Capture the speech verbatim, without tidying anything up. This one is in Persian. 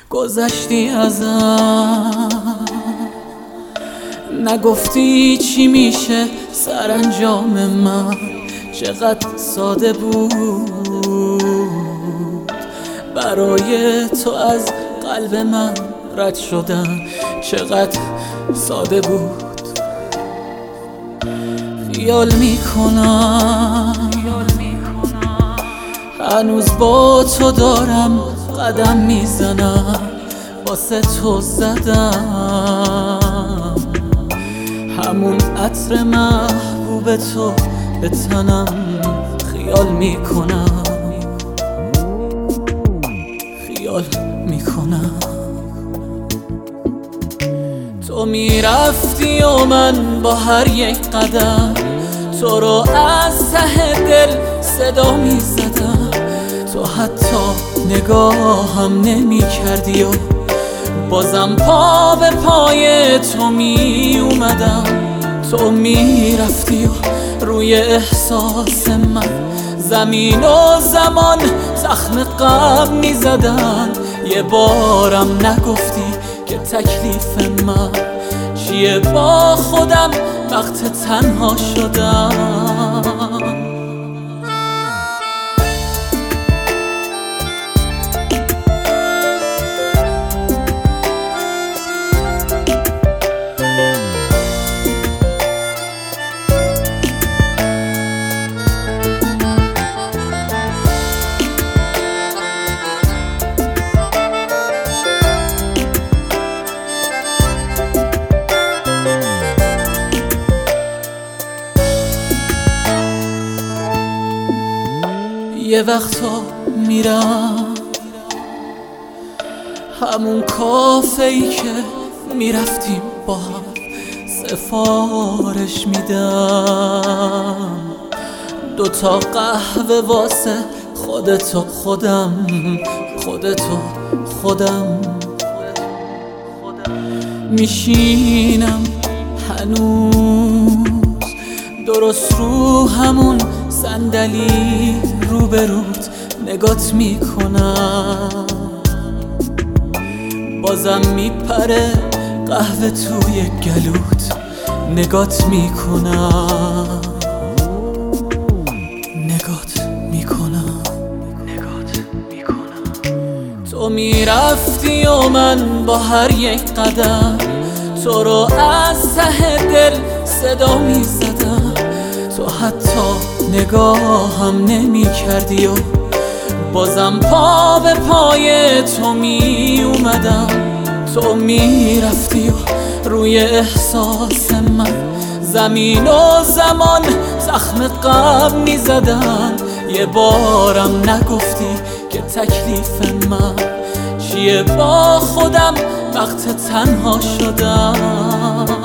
گذشتی ازم، نگفتی چی میشه سرانجام من. چقدر ساده بود برای تو از قلب من رد شدن، چقدر ساده بود. خیال میکنم هنوز با تو دارم قدم میزنم، واسه تو زدم همون عطر محبوب تو به تنم. خیال میکنم خیال میکنم تو میرفتی و من با هر یک قدم تو رو از ته دل صدا میزدم. تو حتی نگاهم نمی کردی و بازم پا به پای تو می اومدم. تو می رفتی و روی احساس من زمین و زمان زخم غم می زدن. یه بارم نگفتی که تکلیف من چیه، با خودم وقت تنها شدم. یه وقتا میرم همون کافه ای که میرفتیم با هم، سفارش میدم دوتا قهوه واسه خودتو خودم، خودتو خودم. میشینم هنوز درست رو همون صندلی روبروت نگات میکنم، بازم میپره قهوه توی گلوت نگات میکنم، نگات میکنم نگات میکنم تو میرفتی و من با هر یک قدم تو رو از ته دل صدا میزدم. تو حتی نگاهم نمی کردی و بازم پا به پای تو می اومدم. تو می رفتی و روی احساس من زمین و زمان زخم غم می زدن. یه بارم نگفتی که تکلیف من چیه، با خودم وقت تنها شدم.